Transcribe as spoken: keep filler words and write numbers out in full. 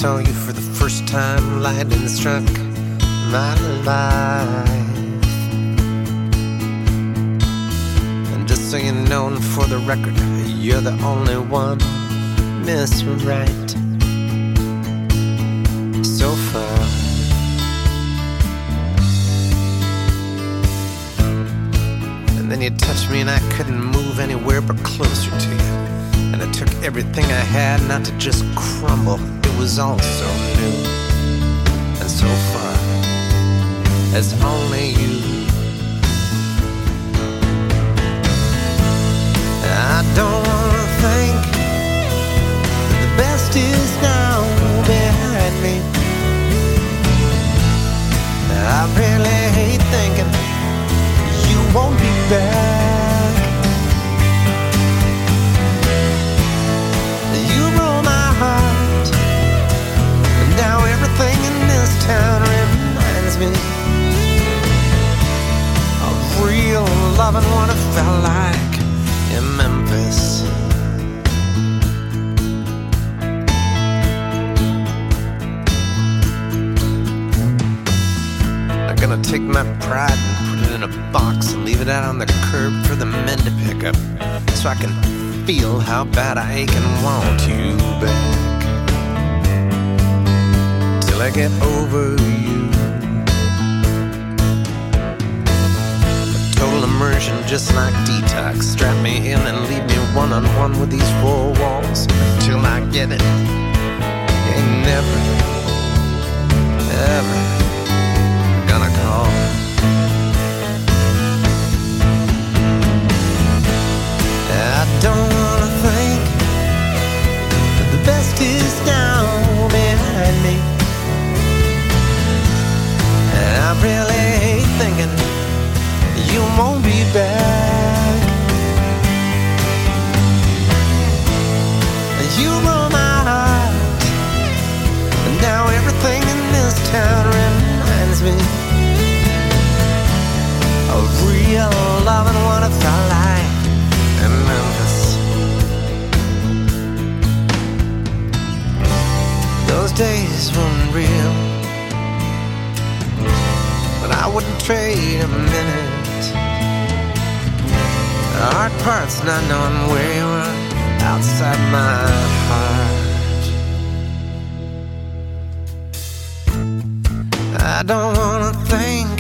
saw you for the first time, lightning struck my life. And just so you know, and for the record, you're the only one, Miss Right, so far. And then you touched me and I couldn't move anywhere but closer to you. And it took everything I had not to just crumble. It was all so new and so far as only you. I don't wanna think that the best is now behind me. I really hate thinking you won't be back. You broke my heart, and now everything in this town reminds me of real love and what it felt like in Memphis. I'm gonna take my pride and put it in a box and leave it out on the curb for the men to pick up, so I can feel how bad I ache and want you back. Till I get over you. Total immersion, just like detox. Strap me in and leave me one-on-one with these four walls until I get it. Ain't never, ever gonna call. I don't wanna think that the best is now behind me. I really hate thinking you won't be back. You broke my heart, and now everything in this town reminds me of real love and what it felt like in Memphis. Those days weren't real, but I wouldn't trade a minute. The hard part's not knowing where you are outside my heart. I don't wanna think